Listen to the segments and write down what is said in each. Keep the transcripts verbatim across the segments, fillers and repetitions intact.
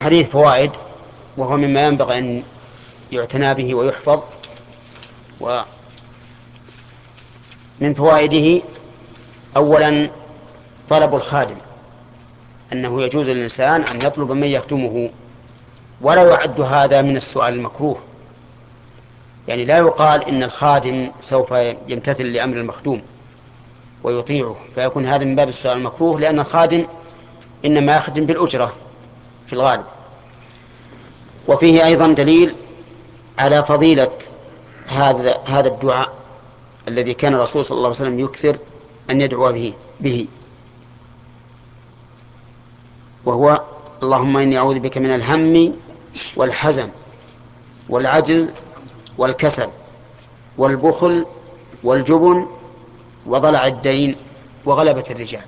حديث فوائد، وهو مما ينبغي أن يعتنى به ويحفظ. ومن فوائده أولا طلب الخادم، أنه يجوز للإنسان أن يطلب من يخدمه، ولا يعد هذا من السؤال المكروه. يعني لا يقال إن الخادم سوف يمتثل لأمر المخدوم ويطيعه، فيكون هذا من باب السؤال المكروه، لأن الخادم إنما يخدم بالأجرة في الغالب. وفيه أيضا دليل على فضيلة هذا هذا الدعاء الذي كان الرسول صلى الله عليه وسلم يكثر أن يدعو به به وهو: اللهم إني أعوذ بك من الهم والحزن والعجز والكسل والبخل والجبن وضلع الدين وغلبة الرجال.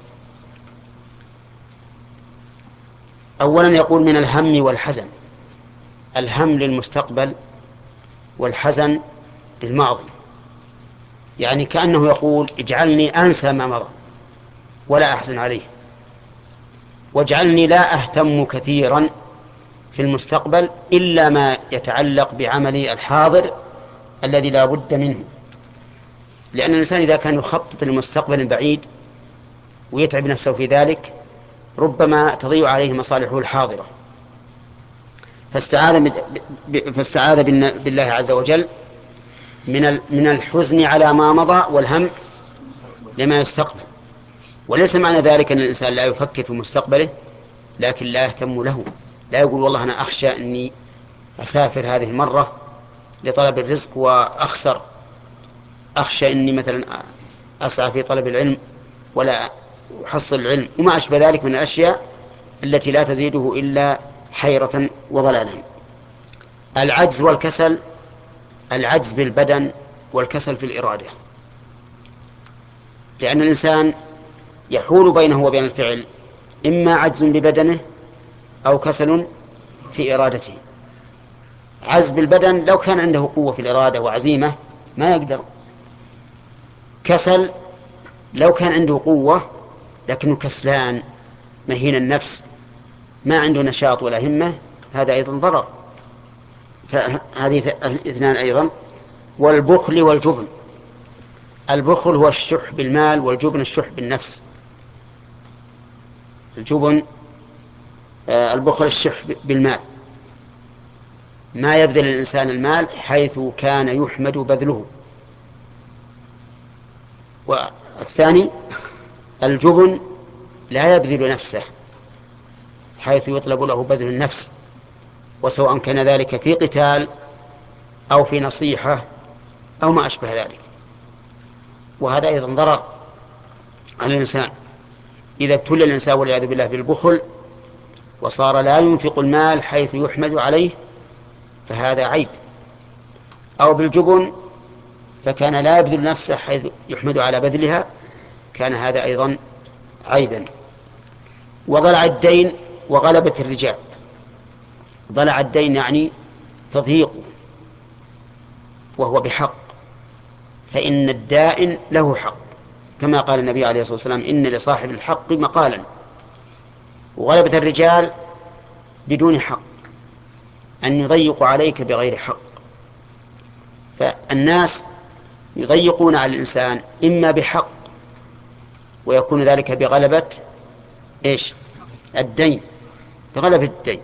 أولا يقول من الهم والحزن. الهم للمستقبل والحزن للماضي، يعني كأنه يقول: اجعلني أنسى ما مضى ولا أحزن عليه، واجعلني لا أهتم كثيرا في المستقبل إلا ما يتعلق بعملي الحاضر الذي لا بد منه. لأن الإنسان إذا كان يخطط لمستقبل بعيد ويتعب نفسه في ذلك ربما تضيع عليه مصالحه الحاضرة. فاستعاذ, فاستعاذ بالله عز وجل من من الحزن على ما مضى والهم لما يستقبل. وليس معنى ذلك أن الإنسان لا يفكر في مستقبله لكن لا يهتم له، لا يقول: والله أنا أخشى أني أسافر هذه المرة لطلب الرزق وأخسر، أخشى أني مثلا أسعى في طلب العلم ولا أحصل العلم، وما أشبه ذلك من الأشياء التي لا تزيده إلا حيرة وضلالا. العجز والكسل: العجز بالبدن والكسل في الإرادة، لأن الإنسان يحول بينه وبين الفعل إما عجز ببدنه أو كسل في إرادته. عجز بالبدن لو كان عنده قوة في الإرادة وعزيمة ما يقدر. كسل لو كان عنده قوة لكنه كسلان مهين النفس ما عنده نشاط ولا همة، هذا أيضا ضرر. فهذه اثنان أيضا. والبخل والجبن: البخل هو الشح بالمال، والجبن الشح بالنفس. الجبن آه البخل الشح بالمال، ما يبذل الإنسان المال حيث كان يحمد بذله. والثاني الجبن لا يبذل نفسه حيث يطلب له بذل النفس، وسواء كان ذلك في قتال أو في نصيحة أو ما أشبه ذلك. وهذا أيضا ضرر على الإنسان. إذا ابتلي الإنسان والعياذ بالله بالبخل وصار لا ينفق المال حيث يحمد عليه فهذا عيب، أو بالجبن فكان لا يبذل نفسه حيث يحمد على بذلها، كان هذا أيضا عيبا. وضلع الدين وغلبة الرجال: ضلع الدين يعني تضييقه وهو بحق، فإن الدائن له حق، كما قال النبي عليه الصلاة والسلام: إن لصاحب الحق مقالا. وغلبة الرجال بدون حق، أن يضيق عليك بغير حق. فالناس يضيقون على الإنسان إما بحق ويكون ذلك بغلبة إيش؟ الدين، بغلبة الدين،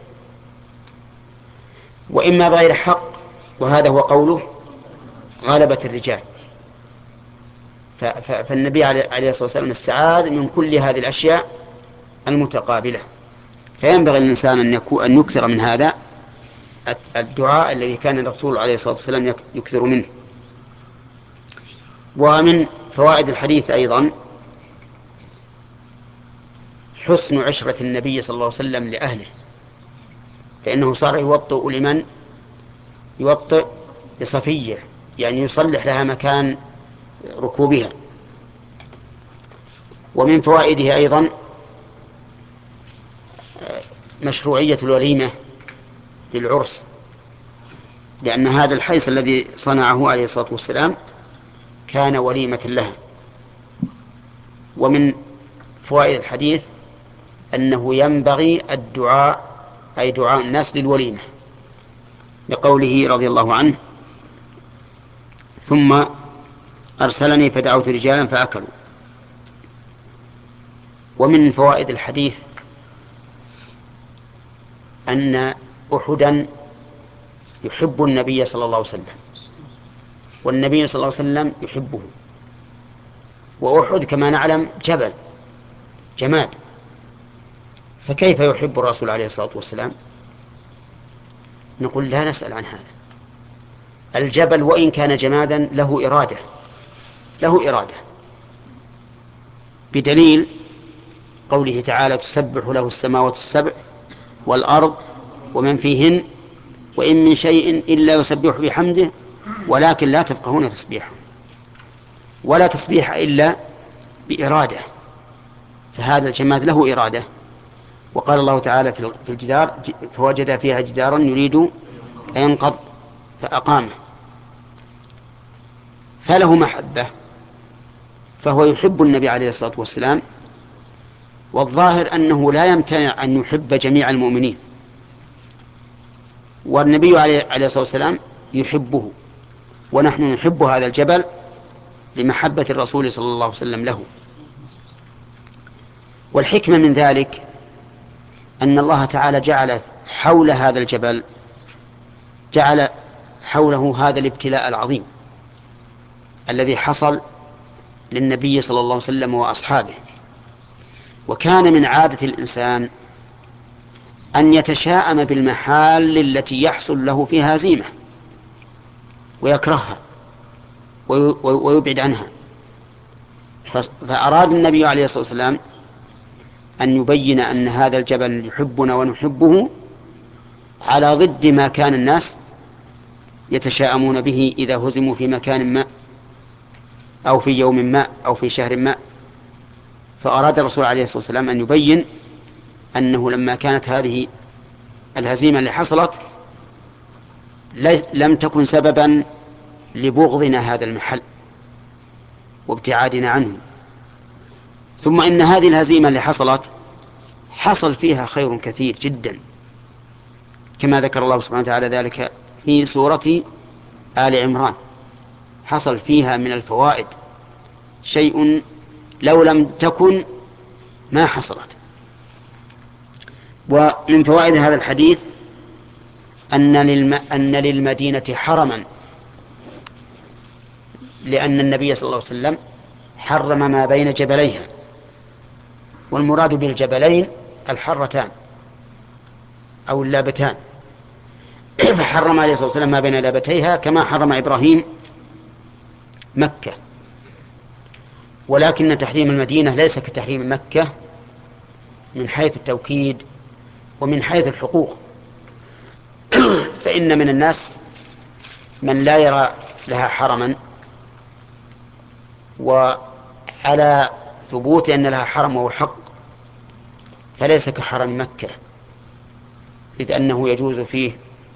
وإما بغير حق، وهذا هو قوله غلبة الرجال. فالنبي عليه الصلاة والسلام استعاذ من كل هذه الأشياء المتقابلة. فينبغي للإنسان أن يكون أن يكثر من هذا الدعاء الذي كان الرسول عليه الصلاة والسلام يكثر منه. ومن فوائد الحديث أيضا حسن عشرة النبي صلى الله عليه وسلم لأهله، فإنه صار يوطئ لمن يوطئ لصفية، يعني يصلح لها مكان ركوبها. ومن فوائده أيضا مشروعية الوليمة للعرس، لأن هذا الحيث الذي صنعه عليه الصلاة والسلام كان وليمة لها. ومن فوائد الحديث أنه ينبغي الدعاء أي دعاء الناس للوليمة، لقوله رضي الله عنه: ثم أرسلني فدعوت رجالا فأكلوا. ومن فوائد الحديث أن أحدا يحب النبي صلى الله عليه وسلم، والنبي صلى الله عليه وسلم يحبه. وأحد كما نعلم جبل جماد، فكيف يحب الرسول عليه الصلاة والسلام؟ نقول لا نسأل عن هذا. الجبل وإن كان جمادا له إرادة، له إرادة، بدليل قوله تعالى: تسبح له السماوات السبع والأرض ومن فيهن وإن من شيء إلا يسبح بحمده ولكن لا تفقهون تسبيحه. ولا تسبيح إلا بإرادة، فهذا الجماد له إرادة. وقال الله تعالى في الجدار: فوجد فيها جدارا يريد أن ينقض فأقامه، فله محبة، فهو يحب النبي عليه الصلاة والسلام. والظاهر أنه لا يمتنع أن يحب جميع المؤمنين، والنبي عليه الصلاة والسلام يحبه، ونحن نحب هذا الجبل لمحبة الرسول صلى الله عليه وسلم له. والحكمة من ذلك أن الله تعالى جعل حول هذا الجبل، جعل حوله هذا الابتلاء العظيم الذي حصل للنبي صلى الله عليه وسلم وأصحابه. وكان من عادة الإنسان أن يتشاءم بالمحال التي يحصل له فيها هزيمة ويكرهها ويبعد عنها، فأراد النبي عليه الصلاة والسلام أن يبين أن هذا الجبل يحبنا ونحبه، على ضد ما كان الناس يتشاءمون به إذا هزموا في مكان ما أو في يوم ما أو في شهر ما. فأراد الرسول عليه الصلاة والسلام أن يبين أنه لما كانت هذه الهزيمة اللي حصلت لم تكن سببا لبغضنا هذا المحل وابتعادنا عنه، ثم إن هذه الهزيمة اللي حصلت حصل فيها خير كثير جدا، كما ذكر الله سبحانه وتعالى ذلك في سورة آل عمران. حصل فيها من الفوائد شيء لو لم تكن ما حصلت. ومن فوائد هذا الحديث أن, للم... أن للمدينة حرما، لأن النبي صلى الله عليه وسلم حرم ما بين جبليها، والمراد بالجبلين الحرتان أو اللابتان، فحرم عليه الصلاة والسلام ما بين لابتيها كما حرم إبراهيم مكة. ولكن تحريم المدينة ليس كتحريم مكة من حيث التوكيد ومن حيث الحقوق، فإن من الناس من لا يرى لها حرما، وعلى ثبوت أن لها حرم وهو حق فليس كحرم مكة، إذ أنه يجوز فيه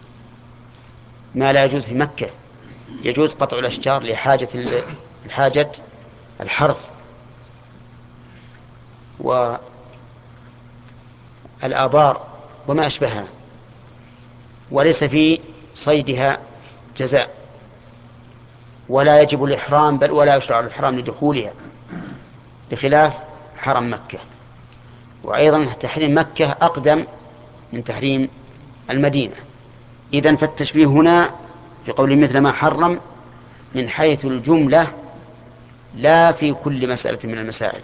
ما لا يجوز في مكة. يجوز قطع الأشجار لحاجة الحاجة الحرث والآبار وما أشبهها، وليس في صيدها جزاء، ولا يجب الإحرام بل ولا يشرع الإحرام لدخولها، بخلاف حرم مكة. وأيضا تحريم مكة أقدم من تحريم المدينة. إذن فالتشبيه هنا في قول مثل ما حرم من حيث الجملة لا في كل مسألة من المسائل.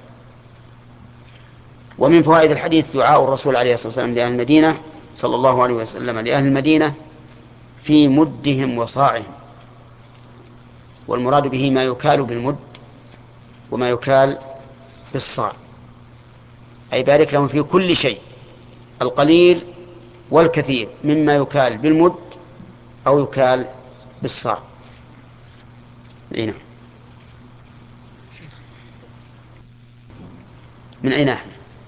ومن فوائد الحديث دعاء الرسول عليه الصلاة والسلام لأهل المدينة صلى الله عليه وسلم لأهل المدينة في مدهم وصاعهم، والمراد به ما يكال بالمد وما يكال بالصاع، أي بارك لهم في كل شيء، القليل والكثير، مما يكال بالمد أو يكال بالصاع. من أي ناحية؟